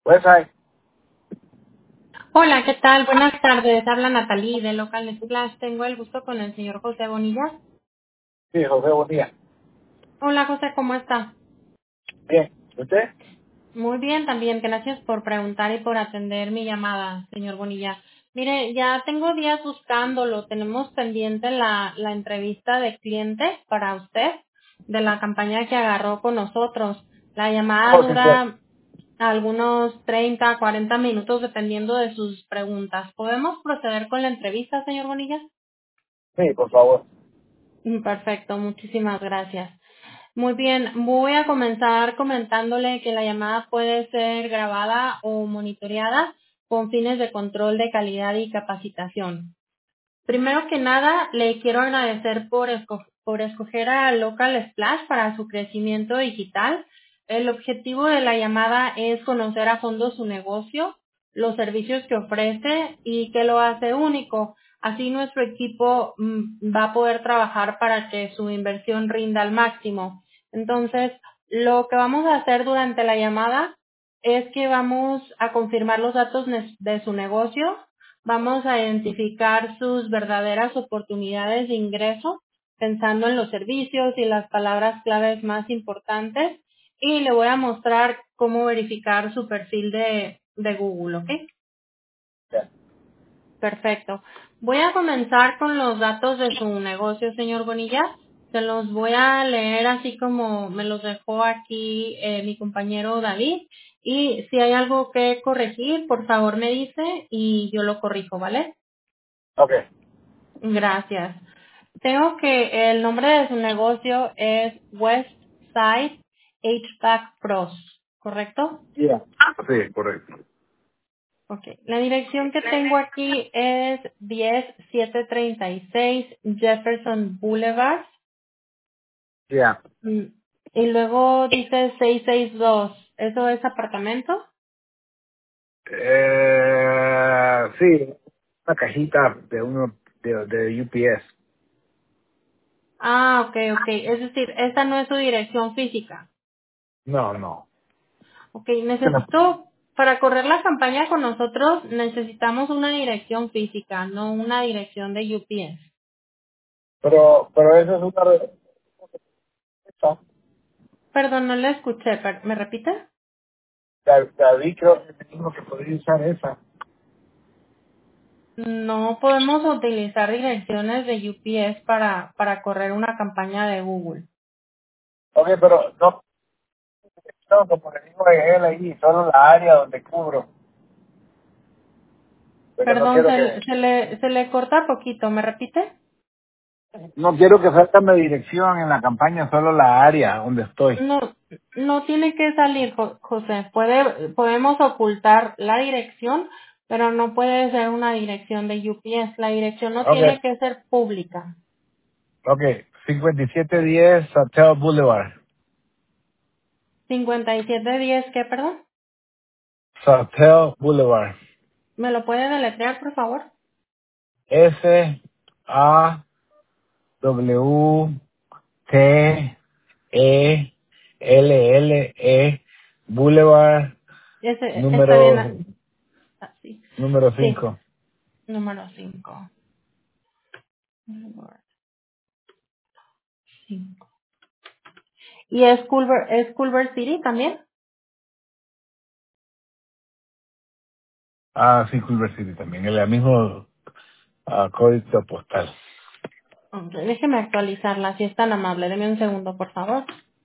Pues hay. Hola, ¿qué tal? Buenas tardes. Habla Natalie de Local Splash. Tengo el gusto con el señor José Bonilla. Sí, José, buen día. Hola, José, ¿cómo está? Bien. ¿Usted? Muy bien, también. Gracias por preguntar y por atender mi llamada, señor Bonilla. Mire, ya tengo días buscándolo. Tenemos pendiente la entrevista de cliente para usted de la campaña que agarró con nosotros. La llamada Oh, sí, sí. dura algunos 30, 40 minutos dependiendo de sus preguntas. ¿Podemos proceder con la entrevista, señor Bonilla? Sí, por favor. Perfecto, muchísimas gracias. Muy bien, voy a comenzar comentándole que la llamada puede ser grabada o monitoreada con fines de control de calidad y capacitación. Primero que nada, le quiero agradecer por escoger a Local Splash para su crecimiento digital. El objetivo de la llamada es conocer a fondo su negocio, los servicios que ofrece y qué lo hace único. Así nuestro equipo va a poder trabajar para que su inversión rinda al máximo. Entonces, lo que vamos a hacer durante la llamada es que vamos a confirmar los datos de su negocio. Vamos a identificar sus verdaderas oportunidades de ingreso, pensando en los servicios y las palabras claves más importantes, y le voy a mostrar cómo verificar su perfil de Google, ¿ok? Ya. Perfecto. Voy a comenzar con los datos de su negocio, señor Bonilla. Se los voy a leer así como me los dejó aquí mi compañero David. Y si hay algo que corregir, por favor me dice y yo lo corrijo, ¿vale? Ok. Gracias. Tengo que el nombre de su negocio es Westside HVAC Pros, ¿correcto? Ya. Sí, correcto. Ok. La dirección que tengo aquí es 10736 Jefferson Boulevard. Ya. Mm, Y luego dice 662. ¿Eso es apartamento? Sí, una cajita de uno de UPS. Ah, ok, ok. Es decir, esta no es su dirección física. No, no. Ok, para correr la campaña con nosotros, necesitamos una dirección física, no una dirección de UPS. Pero eso es una respuesta. Perdón, no la escuché, ¿me repite? David creo que me dijo que podría usar esa. No podemos utilizar direcciones de UPS para correr una campaña de Google. Ok, pero no, como le dijo él ahí, solo la área donde cubro. Porque no Perdón, quiero que, se le corta poquito, ¿me repite? no quiero que salga mi dirección en la campaña, solo la área donde estoy. No, no tiene que salir, José. Podemos ocultar la dirección, pero no puede ser una dirección de UPS. La dirección no Ok, tiene que ser pública. ok. 5710 Satel Boulevard. 5710, ¿qué, perdón? Satel Boulevard. ¿Me lo puede deletrear, por favor? SaWTELLE Boulevard Está bien número así. número Sí, 5. número 5. Número 5. ¿Y es Culver City también? Ah, sí, Culver City también. El mismo código postal. Ok, déjeme actualizarla, si es tan amable. Deme un segundo, por favor.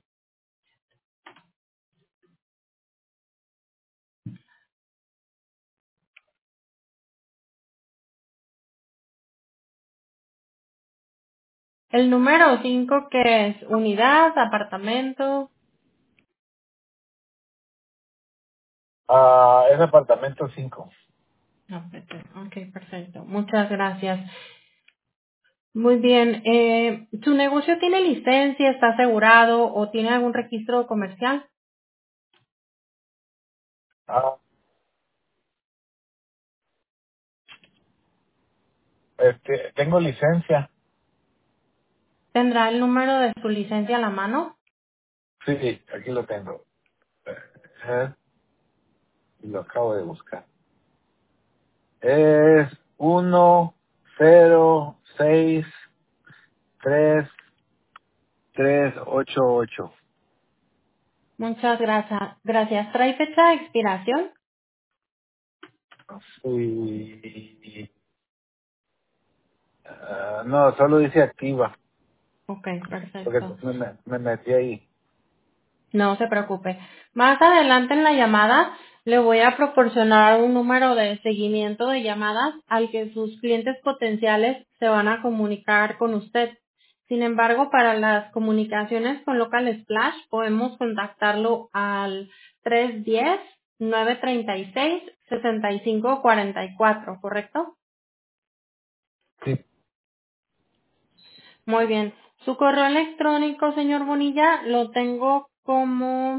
El número 5 que es unidad, apartamento. Es apartamento 5. No, ok, perfecto. Muchas gracias. Muy bien. ¿Su negocio tiene licencia, está asegurado o tiene algún registro comercial? Tengo licencia. ¿Tendrá el número de su licencia a la mano? Sí, aquí lo tengo. lo acabo de buscar. Es 10633888. Muchas gracias. Gracias. ¿Trae fecha de expiración? Y, no, solo dice activa, Ok, porque perfecto. me metí ahí. No se preocupe. Más adelante en la llamada le voy a proporcionar un número de seguimiento de llamadas al que sus clientes potenciales se van a comunicar con usted. Sin embargo, para las comunicaciones con Local Splash podemos contactarlo al 310-936-6544, ¿correcto? Sí, Muy bien. Su correo electrónico, señor Bonilla, lo tengo como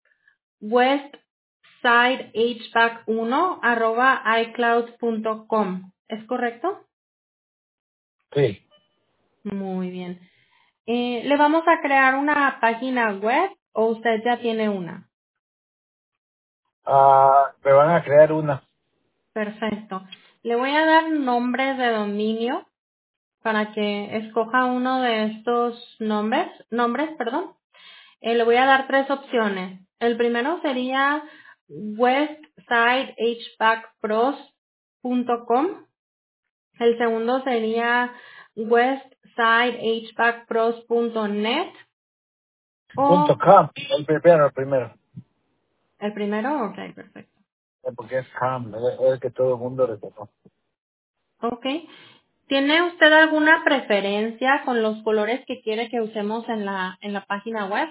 westsidehvac1@icloud.com. ¿Es correcto? sí. Muy bien. ¿Le vamos a crear una página web o usted ya tiene una? Me van a crear una. Perfecto. Le voy a dar nombres de dominio para que escoja uno de estos nombres. Le voy a dar tres opciones. El primero sería westsidehvac.pros.com. El segundo sería westsidehvac.pros.net Punto o .com, el primero. el primero, ok, perfecto. Porque es com, es el que todo el mundo reconoce. Ok. ¿Tiene usted alguna preferencia con los colores que quiere que usemos en la página web?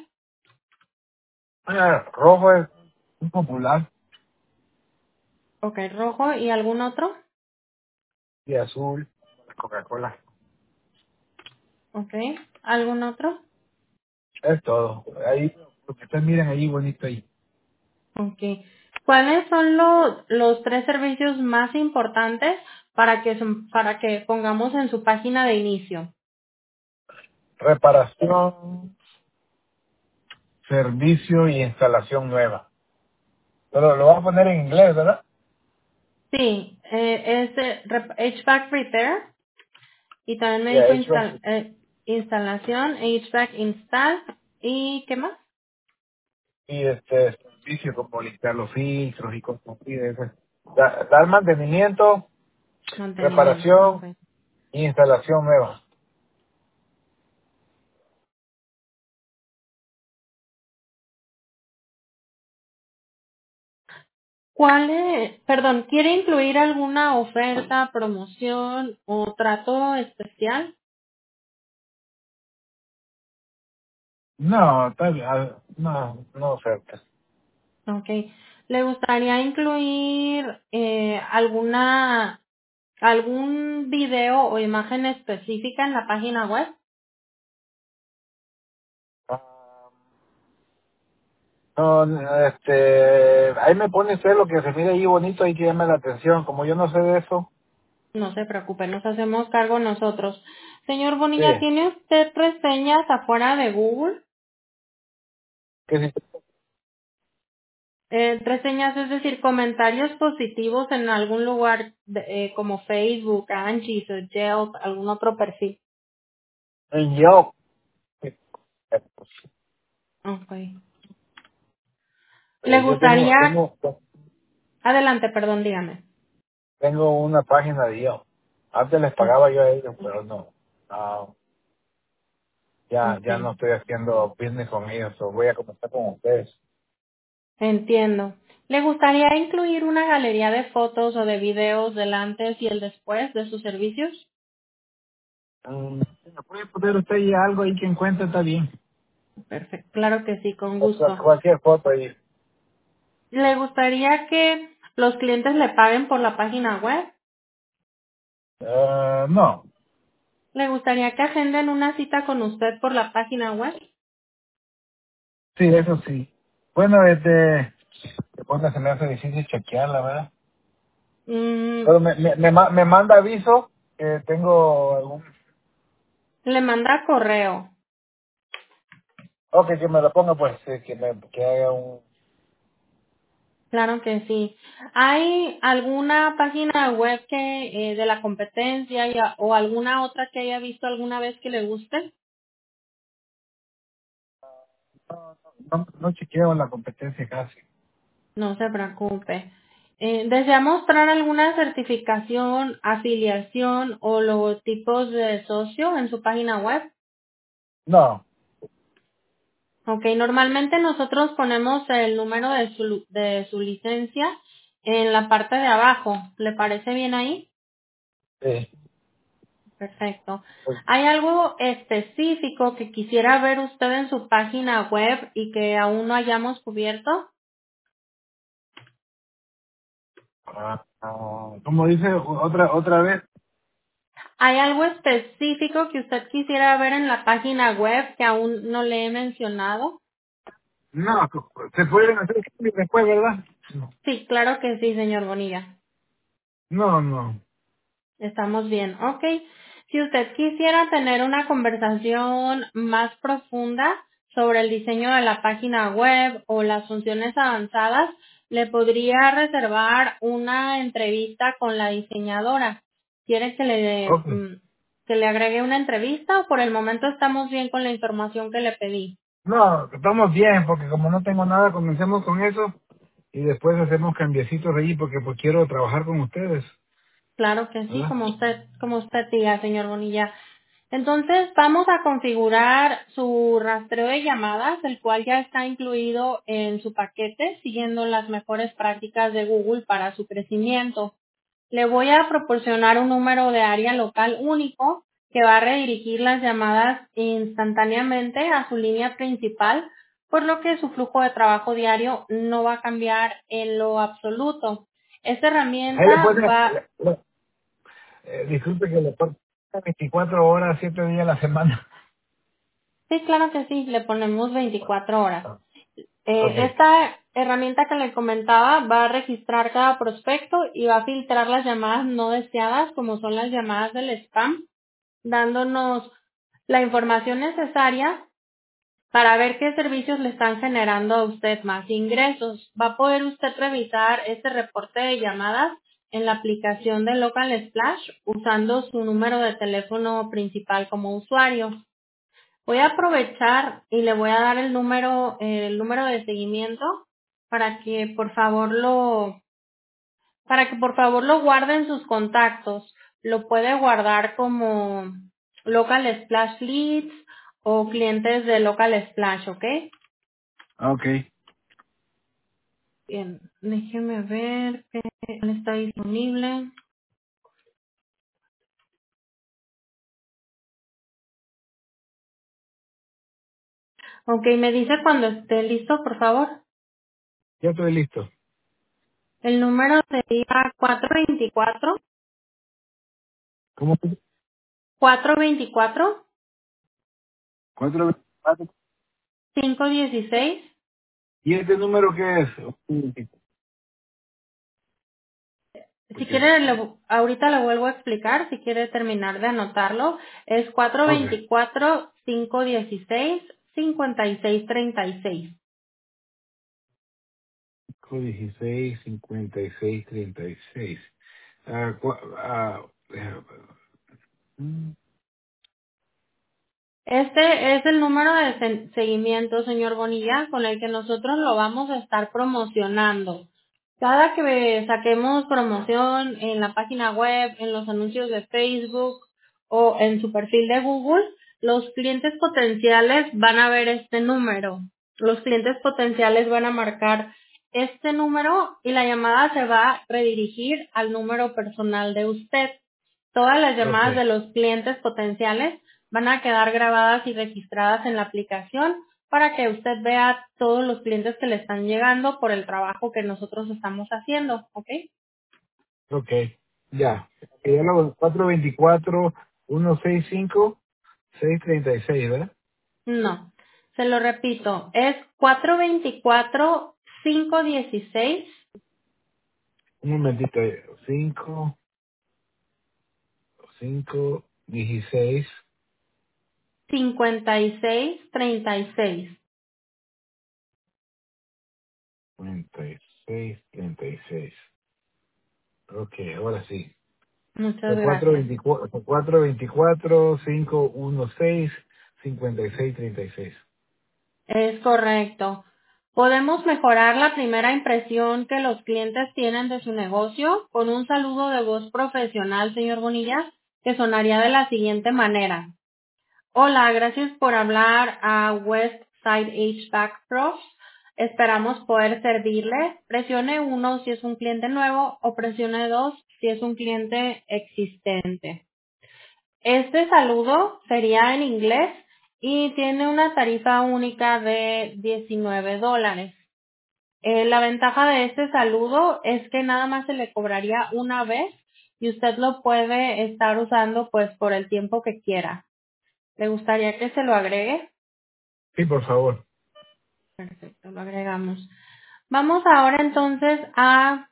Rojo es muy popular Ok, rojo y algún otro? y azul, Coca-Cola. Ok, ¿algún otro? Es todo. Ahí, lo que ustedes miren ahí, bonito ahí. Ok. ¿Cuáles son los tres servicios más importantes para que pongamos en su página de inicio? Reparación, servicio y instalación nueva. Pero lo voy a poner en inglés, ¿verdad? Sí, HVAC Repair y también me Ya, dijo eso. instalación, HVAC Install y ¿qué más? Y servicio como limpiar los filtros y cosas así. Dar mantenimiento, Mantenimiento. reparación Ok. y instalación nueva. Perdón, ¿quiere incluir alguna oferta, promoción o trato especial? No, está bien, no ofertas. Ok. ¿Le gustaría incluir algún video o imagen específica en la página web? Ah, no, ahí me pone usted lo que se mire ahí bonito y que llame la atención. Como yo no sé de eso, No se preocupe, nos hacemos cargo nosotros. Señor sí, Bonilla, ¿tiene usted reseñas afuera de Google? que si, Reseñas, es decir, comentarios positivos en algún lugar como Facebook, Angie o Yelp, algún otro perfil. en yo, Okay. ¿Le yo gustaría? Adelante, perdón, dígame. tengo una página de yo. Antes les Oh, pagaba yo a ellos, pero no. Ah, ya no okay. estoy haciendo business con ellos, o voy a comenzar con ustedes. Entiendo. ¿Le gustaría incluir una galería de fotos o de videos del antes y el después de sus servicios? ¿Me puede poner usted ya algo ahí que encuentre? Está bien. Perfecto, claro que sí, con gusto. Cualquier foto ahí. ¿Le gustaría que los clientes le paguen por la página web? No, ¿Le gustaría que agenden una cita con usted por la página web? sí, eso sí. Bueno, después se me hace difícil chequearla, ¿verdad? Mm, Pero me manda aviso que tengo algún... le manda correo. Ok, que me lo ponga, pues, que haga un... Claro que sí. ¿Hay alguna página web que de la competencia o alguna otra que haya visto alguna vez que le guste? No chequeo la competencia casi. No se preocupe. ¿Desea mostrar alguna certificación, afiliación o logotipos de socio en su página web? No. Ok, normalmente nosotros ponemos el número de su licencia en la parte de abajo. ¿Le parece bien ahí? Sí. Perfecto. ¿Hay algo específico que quisiera ver usted en su página web y que aún no hayamos cubierto? Como dice otra vez. ¿Hay algo específico que usted quisiera ver en la página web que aún no le he mencionado? No, se pueden hacer cambios después, ¿verdad? Sí, claro que sí, señor Bonilla. No, no. Estamos bien. Ok. Si usted quisiera tener una conversación más profunda sobre el diseño de la página web o las funciones avanzadas, le podría reservar una entrevista con la diseñadora. ¿Quiere Ok. que le agregue una entrevista o por el momento estamos bien con la información que le pedí? No, estamos bien, porque como no tengo nada, comencemos con eso y después hacemos cambiecitos allí porque pues quiero trabajar con ustedes, Claro que sí, ¿verdad? como usted diga, señor Bonilla. Entonces vamos a configurar su rastreo de llamadas, el cual ya está incluido en su paquete, siguiendo las mejores prácticas de Google para su crecimiento. Le voy a proporcionar un número de área local único que va a redirigir las llamadas instantáneamente a su línea principal, por lo que su flujo de trabajo diario no va a cambiar en lo absoluto. Esta Ahí le herramienta ponen, va. disculpe que le ponga 24 horas, 7 días a la semana. Sí, claro que sí, le ponemos 24 horas. Ah, ok. Esta herramienta que le comentaba va a registrar cada prospecto y va a filtrar las llamadas no deseadas, como son las llamadas del spam, dándonos la información necesaria para ver qué servicios le están generando a usted más ingresos. Va a poder usted revisar este reporte de llamadas en la aplicación de Local Splash usando su número de teléfono principal como usuario. Voy a aprovechar y le voy a dar el número de seguimiento para que por favor lo guarde en sus contactos. Lo puede guardar como Local Splash Leads o clientes de Local Splash, ¿ok? Ok. Bien, déjeme ver qué está disponible. Ok, me dice cuando esté listo, por favor. Ya estoy listo. El número sería 424 ¿Cómo? 424 4, 4. 516. ¿Y este número qué es? Si Porque, quiere, ahorita le vuelvo a explicar, si quiere terminar de anotarlo, es ok. 424-516-5636. 16, 56, 36. Ah, mm, Este es el número de seguimiento, señor Bonilla, con el que nosotros lo vamos a estar promocionando. Cada que saquemos promoción en la página web, en los anuncios de Facebook o en su perfil de Google, los clientes potenciales van a ver este número. Los clientes potenciales van a marcar este número y la llamada se va a redirigir al número personal de usted. Todas las ok, llamadas de los clientes potenciales van a quedar grabadas y registradas en la aplicación para que usted vea todos los clientes que le están llegando por el trabajo que nosotros estamos haciendo, ¿ok? ok. Ya. Ya lo 424, 165, 636, ¿verdad? No, se lo repito, es 424-516-5636. Un momentito. 5, 5, 16, 36. 5636. Ok, ahora sí. Muchas Son gracias. 424-516-5636. Es correcto. Podemos mejorar la primera impresión que los clientes tienen de su negocio con un saludo de voz profesional, señor Bonilla, que sonaría de la siguiente manera. Hola, gracias por hablar a Westside HVAC Pros. Esperamos poder servirle. Presione 1 si es un cliente nuevo o presione 2 si es un cliente existente. Este saludo sería en inglés y tiene una tarifa única de $19. La ventaja de este saludo es que nada más se le cobraría una vez y usted lo puede estar usando pues por el tiempo que quiera. ¿Le gustaría que se lo agregue? Sí, por favor. Perfecto, lo agregamos. Vamos ahora entonces a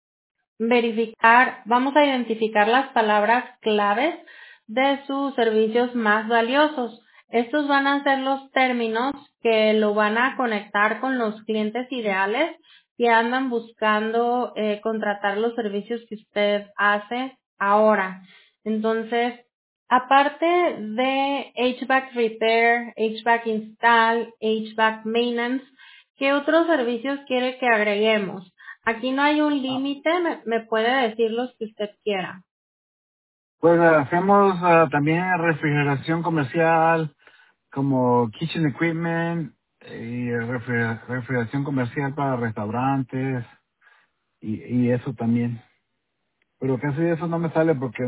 vamos a identificar las palabras claves de sus servicios más valiosos. Estos van a ser los términos que lo van a conectar con los clientes ideales que andan buscando contratar los servicios que usted hace ahora. Entonces, aparte de HVAC Repair, HVAC Install, HVAC Maintenance, ¿qué otros servicios quiere que agreguemos? Aquí no hay un Ah, límite, me puede decir los que usted quiera. pues hacemos también refrigeración comercial, como kitchen equipment y refrigeración comercial para restaurantes y eso también. Pero casi eso no me sale porque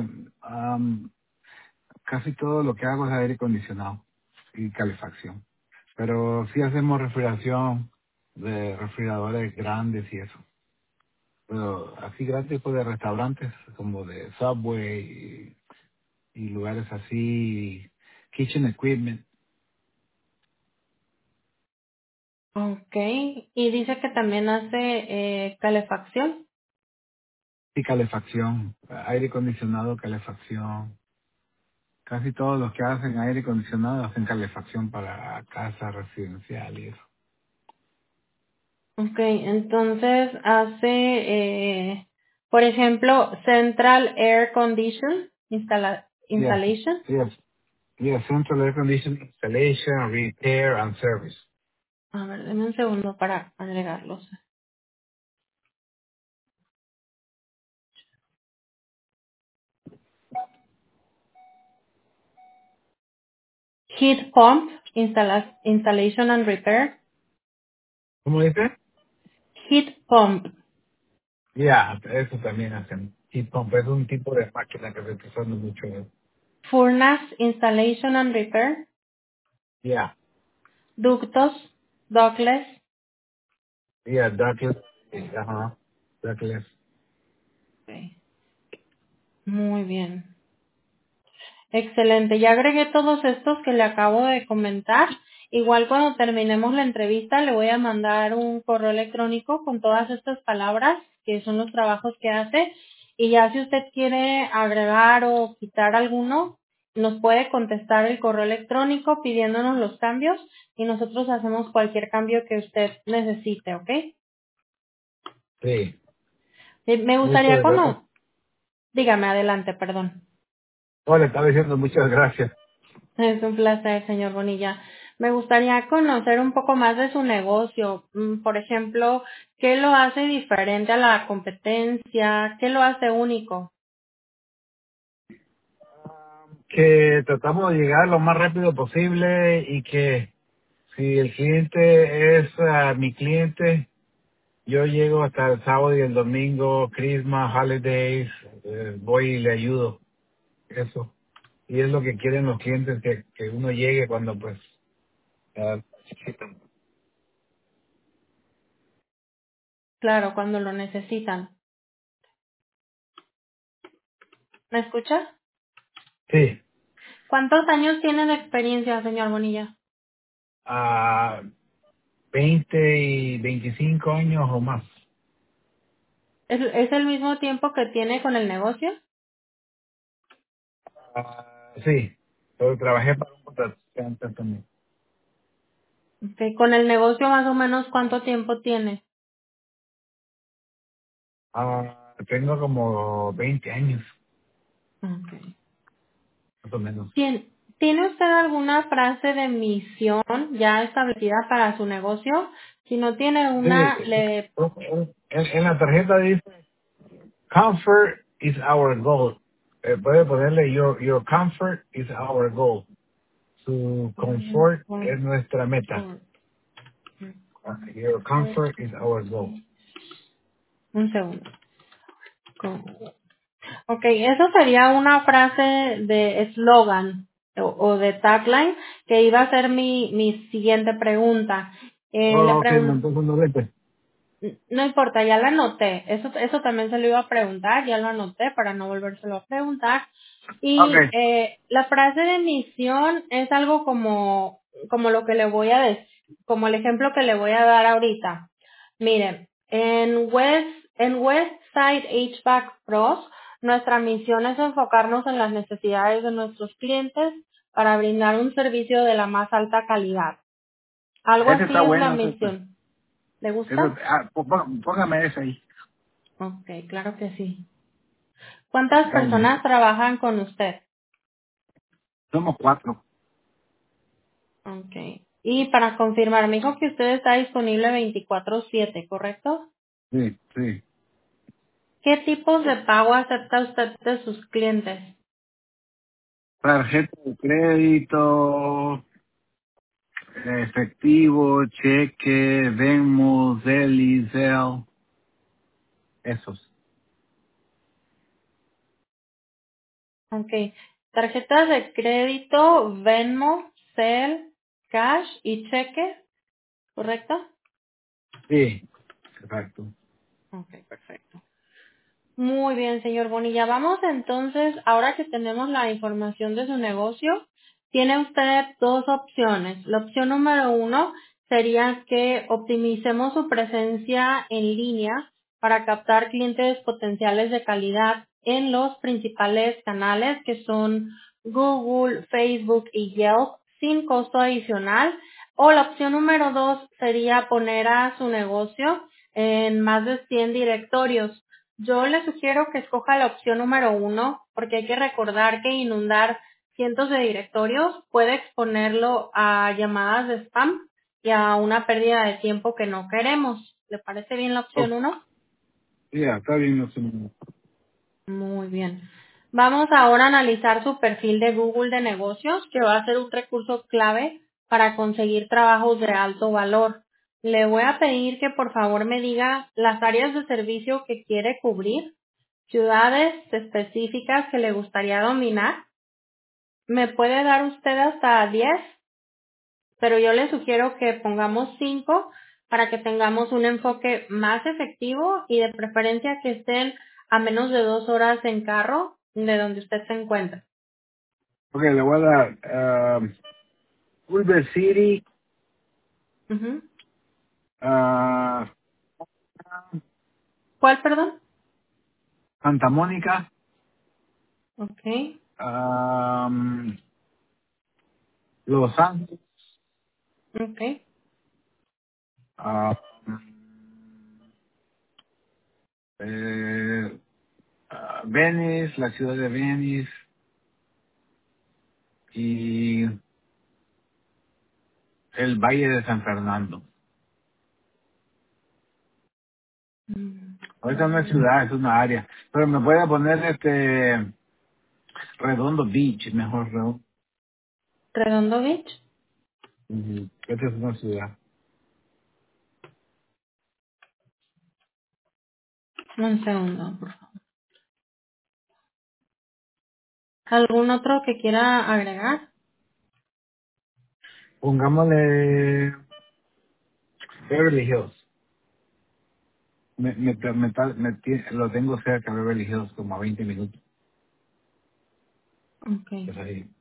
casi todo lo que hago es aire acondicionado y calefacción. Pero sí hacemos refrigeración de refrigeradores grandes y eso. Pero así grandes pues de restaurantes como de Subway y lugares así, kitchen equipment Ok, y dice que también hace calefacción. y calefacción, aire acondicionado, calefacción. Casi todos los que hacen aire acondicionado hacen calefacción para casa residencial y eso. Ok, entonces hace, por ejemplo, Central Air Condition Yes, Installation. yes, yes, central air conditioning installation, repair and service. A ver, denme un segundo para agregarlos. Heat Pump Installation and Repair. ¿Cómo dice? Heat Pump Ya, eso también hacen. Y pump es un tipo de máquina que se está usando mucho. Furnace Installation and Repair. Ya, Ductos, Ductless. ya, ductless, ajá, ductless. Ok, muy bien. Excelente, ya agregué todos estos que le acabo de comentar. Igual cuando terminemos la entrevista le voy a mandar un correo electrónico con todas estas palabras que son los trabajos que hace y ya si usted quiere agregar o quitar alguno, nos puede contestar el correo electrónico pidiéndonos los cambios y nosotros hacemos cualquier cambio que usted necesite, ¿ok? Sí, Me gustaría muchas gracias. dígame adelante, perdón. No, le estaba diciendo muchas gracias. Es un placer, señor Bonilla. Me gustaría conocer un poco más de su negocio. Por ejemplo, ¿qué lo hace diferente a la competencia? ¿Qué lo hace único? Que tratamos de llegar lo más rápido posible y que si el cliente es mi cliente, yo llego hasta el sábado y el domingo, Christmas, holidays, voy y le ayudo. Eso. Y es lo que quieren los clientes, que uno llegue cuando pues necesitan. Claro, cuando lo necesitan. ¿Me escucha? Sí, ¿Cuántos años tiene de experiencia, señor Bonilla? a 20 y 25 años o más. ¿Es el mismo tiempo que tiene con el negocio? Sí, pero trabajé para un contratante también. Ok, con el negocio más o menos ¿cuánto tiempo tiene? Tengo como 20 años, Okay. más o menos. ¿Tiene usted alguna frase de misión ya establecida para su negocio? Si no tiene Sí, una, le... en la tarjeta dice, comfort is our goal. Puede ponerle, your comfort is our goal. Su confort es nuestra meta. Your comfort is our goal. Un segundo. Ok, eso sería una frase de eslogan o de tagline que iba a ser mi siguiente pregunta. Le Oh, ok, no, pregunto, entonces no vete. no importa, ya lo anoté. Eso también se lo iba a preguntar, ya lo anoté para no volvérselo a preguntar. Ok. Y la frase de misión es algo como lo que le voy a decir, como el ejemplo que le voy a dar ahorita. Miren, en Westside HVAC Pros, nuestra misión es enfocarnos en las necesidades de nuestros clientes para brindar un servicio de la más alta calidad. Algo Ese así está es la bueno. misión. ¿Le Eso, gusta? póngame ese ahí. Ok, claro que sí. ¿Cuántas Está bien. personas trabajan con usted? Somos 4. Ok. Y para confirmar, me dijo que usted está disponible 24/7, ¿correcto? Sí, sí. ¿Qué tipos de pago acepta usted de sus clientes? Tarjeta de crédito, efectivo, cheque, Venmo, Zelle, Zelle, esos. Ok. Tarjetas de crédito, Venmo, Cel, Cash y cheque, ¿correcto? Sí, exacto. Ok, perfecto. Muy bien, señor Bonilla. Vamos entonces, ahora que tenemos la información de su negocio, tiene usted dos opciones. La opción número uno sería que optimicemos su presencia en línea para captar clientes potenciales de calidad en los principales canales que son Google, Facebook y Yelp sin costo adicional. O la opción número dos sería poner a su negocio en más de 100 directorios. Yo le sugiero que escoja la opción número uno, porque hay que recordar que inundar cientos de directorios puede exponerlo a llamadas de spam y a una pérdida de tiempo que no queremos. ¿Le parece bien la Oh, opción uno? ya, está bien. No sé. Muy bien. Vamos ahora a analizar su perfil de Google de negocios, que va a ser un recurso clave para conseguir trabajos de alto valor. Le voy a pedir que por favor me diga las áreas de servicio que quiere cubrir, ciudades específicas que le gustaría dominar. Me puede dar usted hasta 10, pero yo le sugiero que pongamos 5 para que tengamos un enfoque más efectivo y de preferencia que estén a menos de 2 horas en carro de donde usted se encuentra. Ok, le voy a dar Culver City, Ujú. ah, ¿Cuál, perdón? Santa Mónica, Okay, Los Ángeles, okay, ah, eh, Venice, la ciudad de Venice y el Valle de San Fernando. Ahorita no es ciudad, es una área. Pero me puede poner Redondo Beach, mejor Redondo. Redondo Beach. Esta es una ciudad. Un segundo, por favor. ¿Algún otro que quiera agregar? Pongámosle Beverly Hills. Lo tengo cerca de Beverly Hills, como a 20 minutos. Okay. Pues ahí.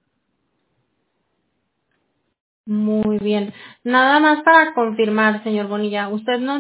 Muy bien. Nada más para confirmar, señor Bonilla,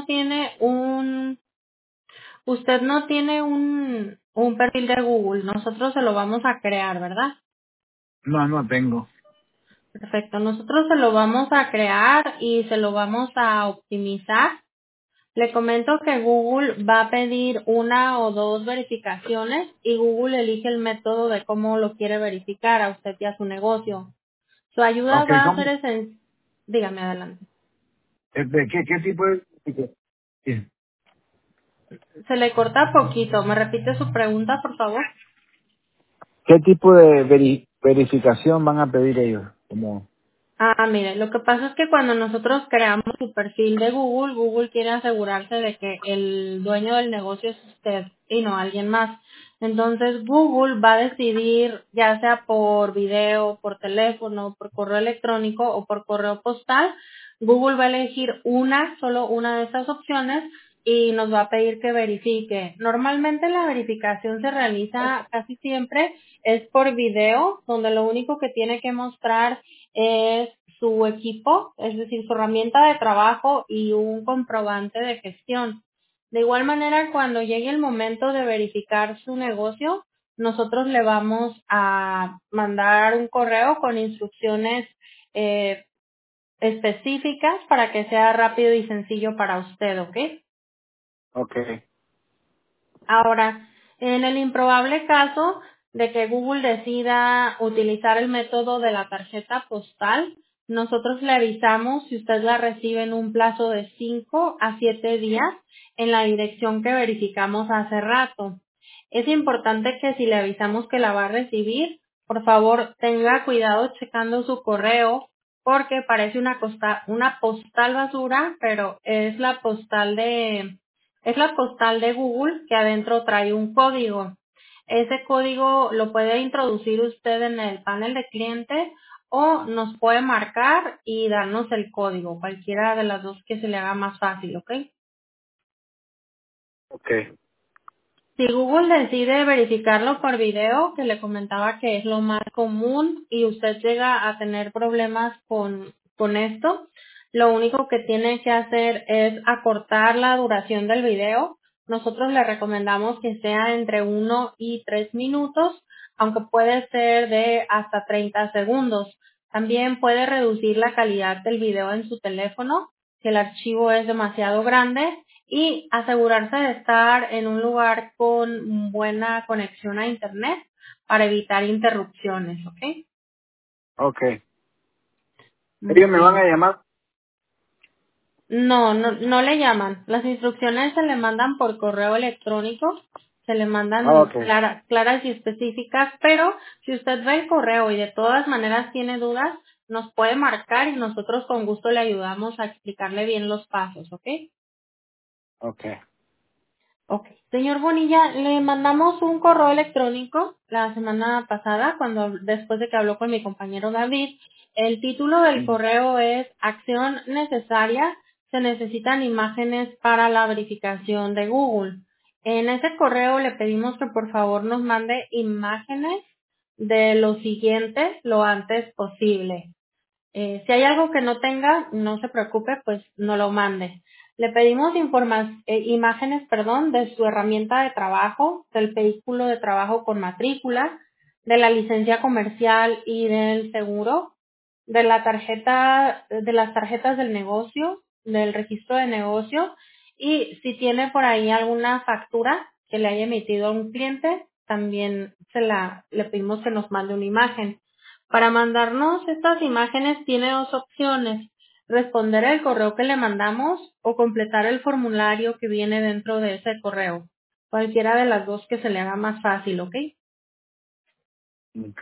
usted no tiene un perfil de Google. Nosotros se lo vamos a crear, ¿verdad? No, no tengo. Perfecto. Nosotros se lo vamos a crear y se lo vamos a optimizar Le comento que Google va a pedir una o dos verificaciones y Google elige el método de cómo lo quiere verificar a usted y a su negocio. Su ayuda Ok, va a ¿cómo? ser esencial. Dígame adelante. ¿Qué tipo de... Sí. Se le corta poquito. ¿Me repite su pregunta, por favor? ¿Qué tipo de verificación van a pedir ellos? Como... Mire, lo que pasa es que cuando nosotros creamos su perfil de Google, Google quiere asegurarse de que el dueño del negocio es usted y no alguien más. Entonces Google va a decidir, ya sea por video, por teléfono, por correo electrónico o por correo postal, Google va a elegir solo una de estas opciones y nos va a pedir que verifique. Normalmente la verificación se realiza casi siempre es por video, donde lo único que tiene que mostrar es su equipo, es decir, su herramienta de trabajo y un comprobante de gestión. De igual manera, cuando llegue el momento de verificar su negocio, nosotros le vamos a mandar un correo con instrucciones eh, específicas para que sea rápido y sencillo para usted, ¿ok? Ok, Ahora, en el improbable caso de que Google decida utilizar el método de la tarjeta postal, nosotros le avisamos si usted la recibe en un plazo de 5 a 7 días en la dirección que verificamos hace rato. Es importante que si le avisamos que la va a recibir, por favor tenga cuidado checando su correo porque parece una postal basura, pero es la postal de Google que adentro trae un código. Ese código lo puede introducir usted en el panel de cliente o nos puede marcar y darnos el código, cualquiera de las dos que se le haga más fácil, ¿ok? ok, Si Google decide verificarlo por video, que le comentaba que es lo más común y usted llega a tener problemas con esto, lo único que tiene que hacer es acortar la duración del video. Nosotros le recomendamos que sea entre 1 y 3 minutos, aunque puede ser de hasta 30 segundos. También puede reducir la calidad del video en su teléfono si el archivo es demasiado grande y asegurarse de estar en un lugar con buena conexión a internet para evitar interrupciones, ¿ok? ok. Muy Ellos me van bien. a llamar. No le llaman. Las instrucciones se le mandan por correo electrónico, se le Ah, mandan ok, claras y específicas, pero si usted ve el correo y de todas maneras tiene dudas, nos puede marcar y nosotros con gusto le ayudamos a explicarle bien los pasos, ¿ok? ok. Ok. Señor Bonilla, le mandamos un correo electrónico la semana pasada, después de que habló con mi compañero David. El título del Mm. correo es Acción necesaria. Se necesitan imágenes para la verificación de Google. En ese correo le pedimos que por favor nos mande imágenes de lo siguiente lo antes posible. Si hay algo que no tenga, no se preocupe, pues no lo mande. Le pedimos imágenes, perdón, de su herramienta de trabajo, del vehículo de trabajo con matrícula, de la licencia comercial y del seguro, de las tarjetas del negocio, del registro de negocio y si tiene por ahí alguna factura que le haya emitido a un cliente, también le pedimos que nos mande una imagen. Para mandarnos estas imágenes tiene dos opciones, responder el correo que le mandamos o completar el formulario que viene dentro de ese correo. Cualquiera de las dos que se le haga más fácil, ¿ok? Ok,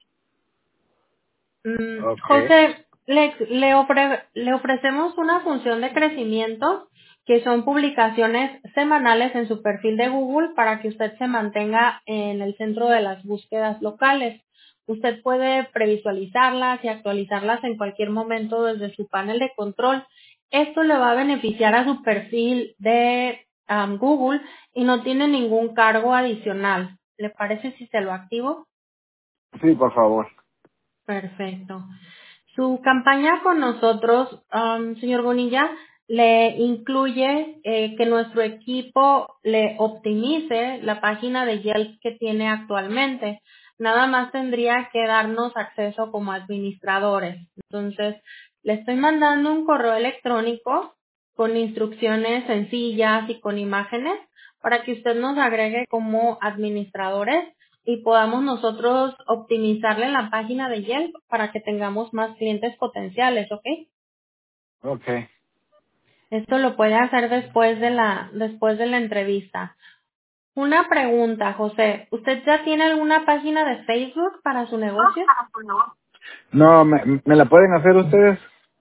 ok, José, le ofrecemos una función de crecimiento que son publicaciones semanales en su perfil de Google para que usted se mantenga en el centro de las búsquedas locales. Usted puede previsualizarlas y actualizarlas en cualquier momento desde su panel de control. Esto le va a beneficiar a su perfil de Google y no tiene ningún cargo adicional. ¿Le parece si se lo activo? sí, por favor. Perfecto. Su campaña con nosotros, señor Bonilla, le incluye que nuestro equipo le optimice la página de Yelp que tiene actualmente. Nada más tendría que darnos acceso como administradores. Entonces, le estoy mandando un correo electrónico con instrucciones sencillas y con imágenes para que usted nos agregue como administradores y podamos nosotros optimizarle la página de Yelp para que tengamos más clientes potenciales, ¿ok? Okay. Esto lo puede hacer después de la entrevista. Una pregunta, José. ¿Usted ya tiene alguna página de Facebook para su negocio? No, ¿me la pueden hacer ustedes?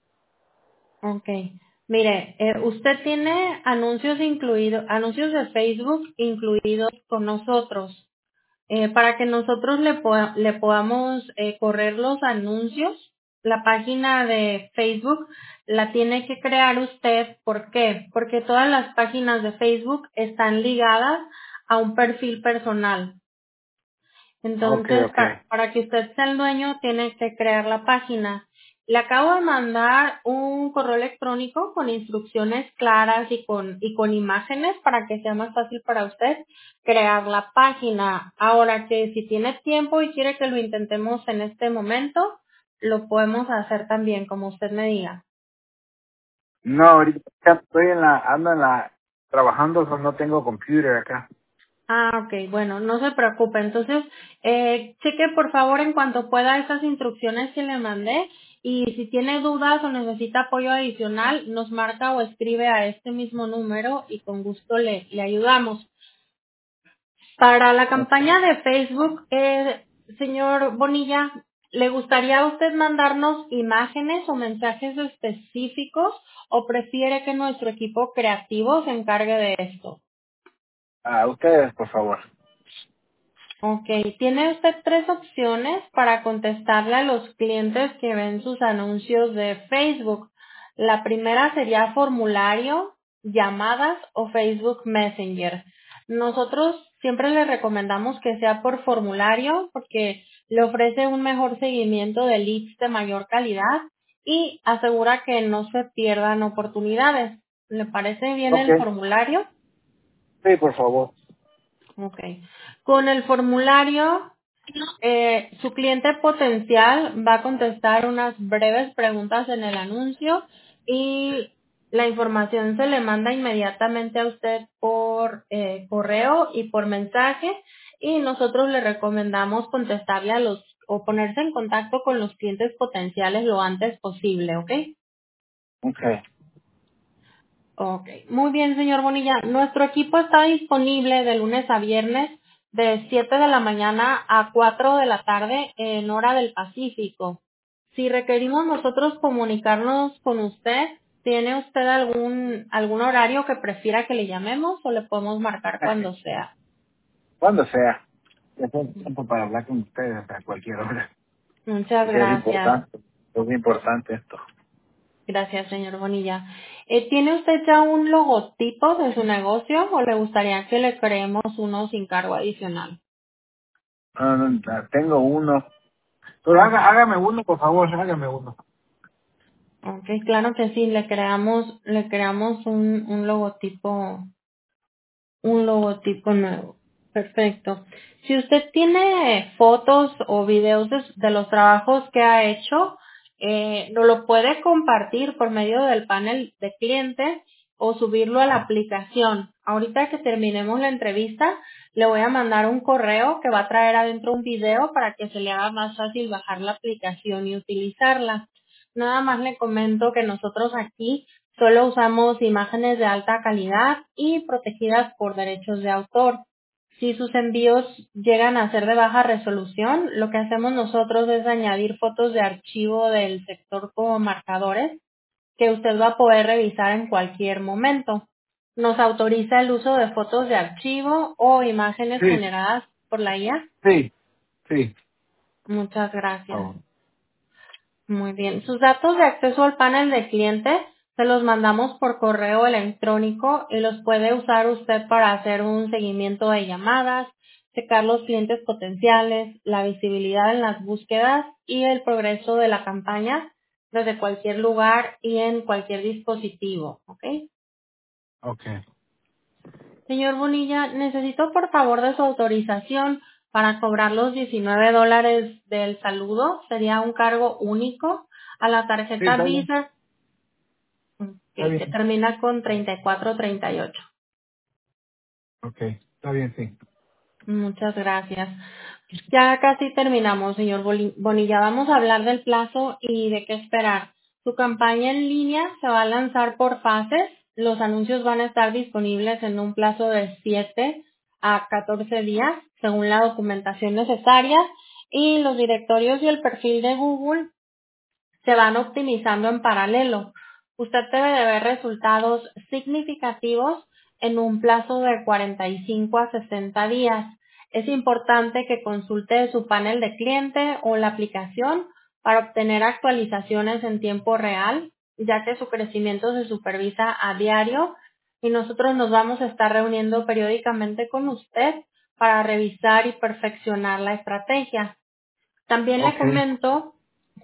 Okay. Mire, usted tiene anuncios de Facebook incluidos con nosotros. Para que nosotros le podamos correr los anuncios, la página de Facebook la tiene que crear usted. ¿Por qué? Porque todas las páginas de Facebook están ligadas a un perfil personal. Okay, Entonces, okay. para que usted sea el dueño, tiene que crear la página. Le acabo de mandar un correo electrónico con instrucciones claras y con imágenes para que sea más fácil para usted crear la página. Ahora que si tiene tiempo y quiere que lo intentemos en este momento, lo podemos hacer también, como usted me diga. No, ahorita estoy ando trabajando, no tengo computer acá. Ah, ok, bueno, no se preocupe. Entonces, cheque por favor en cuanto pueda esas instrucciones que le mandé y si tiene dudas o necesita apoyo adicional, nos marca o escribe a este mismo número y con gusto le ayudamos. Para la campaña de Facebook, señor Bonilla, ¿le gustaría a usted mandarnos imágenes o mensajes específicos o prefiere que nuestro equipo creativo se encargue de esto? Ustedes, por favor. Ok, tiene usted tres opciones para contestarle a los clientes que ven sus anuncios de Facebook. La primera sería formulario, llamadas o Facebook Messenger. Nosotros siempre le recomendamos que sea por formulario porque le ofrece un mejor seguimiento de leads de mayor calidad y asegura que no se pierdan oportunidades. ¿Le parece bien el Okay. formulario? Sí, por favor. Ok. Con el formulario su cliente potencial va a contestar unas breves preguntas en el anuncio y la información se le manda inmediatamente a usted por correo y por mensaje y nosotros le recomendamos contestarle a los o ponerse en contacto con los clientes potenciales lo antes posible, ¿ok? Okay. Ok, muy bien, señor Bonilla. Nuestro equipo está disponible de lunes a viernes de 7 de la mañana a 4 de la tarde en hora del Pacífico. Si requerimos nosotros comunicarnos con usted, ¿tiene usted algún horario que prefiera que le llamemos o le podemos marcar cuando sea? Cuando sea. Ya tengo tiempo para hablar con ustedes a cualquier hora. Muchas Porque es gracias. importante. Es muy importante esto. Gracias, señor Bonilla. ¿Tiene usted ya un logotipo de su negocio o le gustaría que le creemos uno sin cargo adicional? Tengo uno. Pero Okay, hágame uno, por favor, hágame uno. okay, claro que sí, le creamos un logotipo nuevo. Perfecto. Si usted tiene fotos o videos de los trabajos que ha hecho, nos lo puede compartir por medio del panel de clientes o subirlo a la aplicación. Ahorita que terminemos la entrevista, le voy a mandar un correo que va a traer adentro un video para que se le haga más fácil bajar la aplicación y utilizarla. Nada más le comento que nosotros aquí solo usamos imágenes de alta calidad y protegidas por derechos de autor. Si sus envíos llegan a ser de baja resolución, lo que hacemos nosotros es añadir fotos de archivo del sector como marcadores que usted va a poder revisar en cualquier momento. Nos autoriza el uso de fotos de archivo o imágenes Sí, generadas por la IA. sí, sí. Muchas gracias. Oh, Muy bien. Sus datos de acceso al panel de clientes se los mandamos por correo electrónico y los puede usar usted para hacer un seguimiento de llamadas, checar los clientes potenciales, la visibilidad en las búsquedas y el progreso de la campaña desde cualquier lugar y en cualquier dispositivo. ¿Ok? okay. Señor Bonilla, necesito por favor de su autorización para cobrar los $19 del saludo. Sería un cargo único a la Sí, tarjeta está bien. Visa. Está Que bien. termina con 3438. Ok, está bien, sí. Muchas gracias. Ya casi terminamos, señor Bonilla. Vamos a hablar del plazo y de qué esperar. Su campaña en línea se va a lanzar por fases. Los anuncios van a estar disponibles en un plazo de 7 a 14 días, según la documentación necesaria. Y los directorios y el perfil de Google se van optimizando en paralelo. Usted debe de ver resultados significativos en un plazo de 45 a 60 días. Es importante que consulte su panel de cliente o la aplicación para obtener actualizaciones en tiempo real, ya que su crecimiento se supervisa a diario y nosotros nos vamos a estar reuniendo periódicamente con usted para revisar y perfeccionar la estrategia. También le Ok, comento,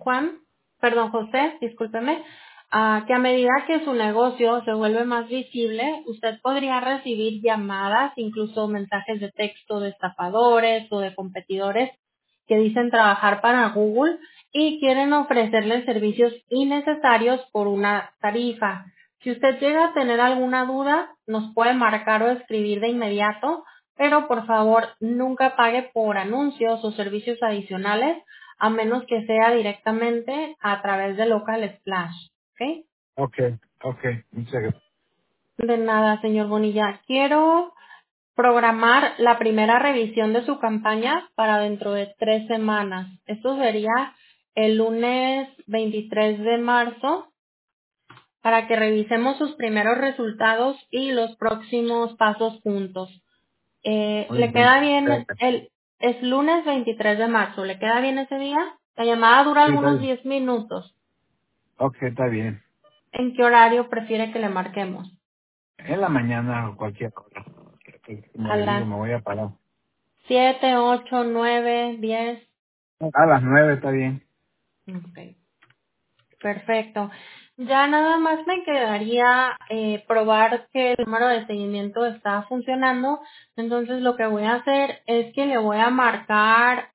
José, discúlpeme, que a medida que su negocio se vuelve más visible, usted podría recibir llamadas, incluso mensajes de texto de estafadores o de competidores que dicen trabajar para Google y quieren ofrecerle servicios innecesarios por una tarifa. Si usted llega a tener alguna duda, nos puede marcar o escribir de inmediato, pero por favor nunca pague por anuncios o servicios adicionales a menos que sea directamente a través de Local Splash. ¿Ok? ok, ok, muchas gracias. De nada, señor Bonilla. Quiero programar la primera revisión de su campaña para dentro de 3 semanas. Esto sería el lunes 23 de marzo para que revisemos sus primeros resultados y los próximos pasos juntos. Muy ¿Le bien. queda bien Gracias. es lunes 23 de marzo? ¿Le queda bien ese día? La llamada dura Sí, está algunos bien. 10 minutos. Ok, está bien. ¿En qué horario prefiere que le marquemos? En la mañana o cualquier hora. Como ¿A le digo, las me voy a parar. 7, 8, 9, 10? A las 9 está bien. Ok, perfecto. Ya nada más me quedaría probar que el número de seguimiento está funcionando. Entonces lo que voy a hacer es que le voy a marcar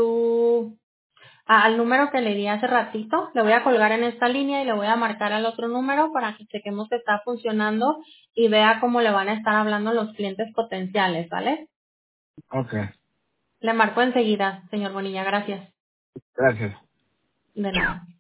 al número que le di hace ratito. Le voy a colgar en esta línea y le voy a marcar al otro número para que chequemos que está funcionando y vea cómo le van a estar hablando los clientes potenciales, ¿vale? Ok, Le marco enseguida, señor Bonilla. Gracias. gracias. De nada.